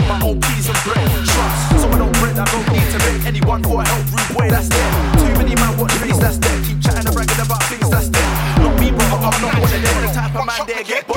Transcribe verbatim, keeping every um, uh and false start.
eat my own peas and bread. Trust, so I don't bread, I don't need to beg anyone for a help, rude boy, that's dead. Too many man watch face, that's dead. Keep chatting and bragging about things, that's dead. Not me, bro, I'm not one of them. The type of man there get